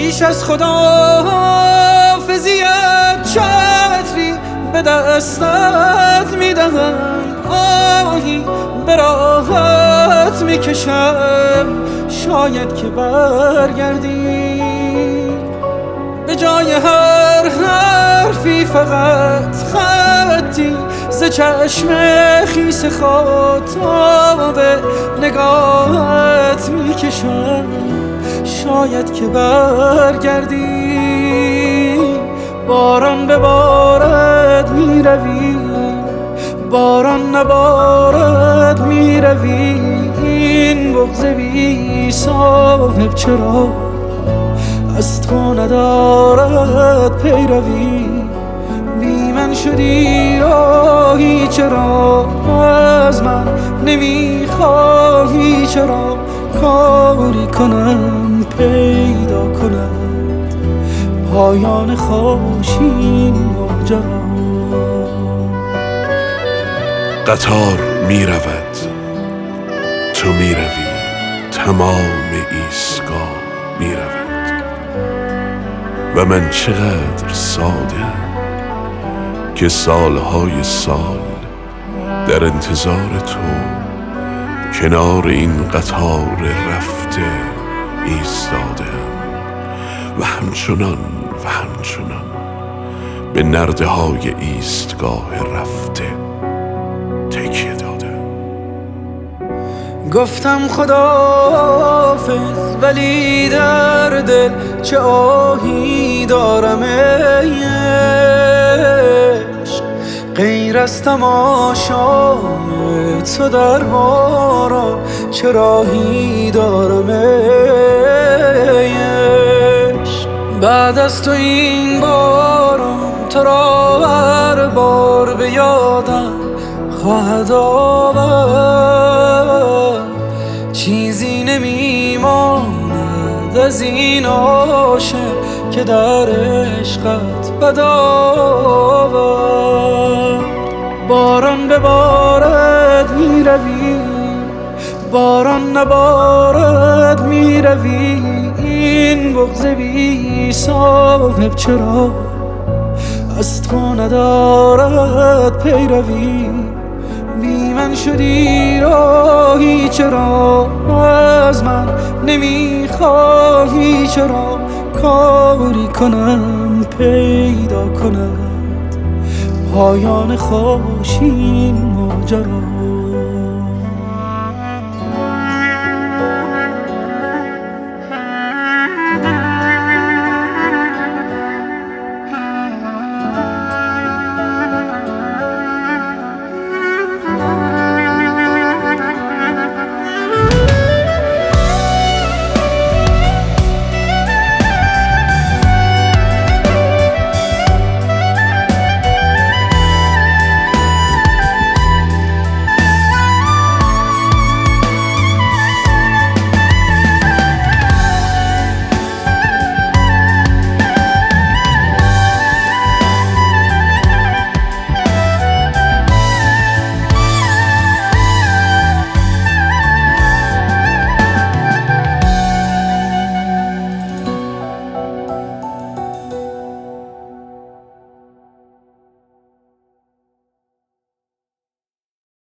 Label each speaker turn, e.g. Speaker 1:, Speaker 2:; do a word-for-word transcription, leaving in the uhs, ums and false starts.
Speaker 1: پیش از خداحافظیت چتری به دستت میدهم، آهی به راحت میکشم، شاید که برگردی. به جای هر حرفی فقط خطی ز چشم خیس خاطاب نگاهت میکشم، شاید که برگردی. باران ببارد میروی، باران نبارد میروی، این بغض بی صاحب چرا از تو ندارد پیروی. بی من شدی راهی چرا از من نمیخواهی، چرا کاری کنم پیدا کند پایان خوشین ماجرا.
Speaker 2: قطار می رود، تو می روی، تمام ایستگاه می رود و من چقدر ساده‌ام که سالهای سال در انتظار تو کنار این قطار رفته ایستاده‌ام و همچنان و همچنان به نرده های ایستگاه رفته تکیه دادم.
Speaker 1: گفتم خداحافظ ولی در دل چه آهی دارم ای عشق، غیر از تماشای تو در باران چه راهی دارم ای عشق. بعد از تو این باران تو را هر بار به یادم خواهد آورد، چیزی نمیماند از این عاشق که در عشقت بد آورد. باران ببارد میروی، باران نبارد میروی، این بغض بی صاحب چرا از تو ندارد پیروی. بی من شدی راهی چرا از من نمیخواهی، چرا کاری کنم پیدا کند پایان خوشین ماجرا.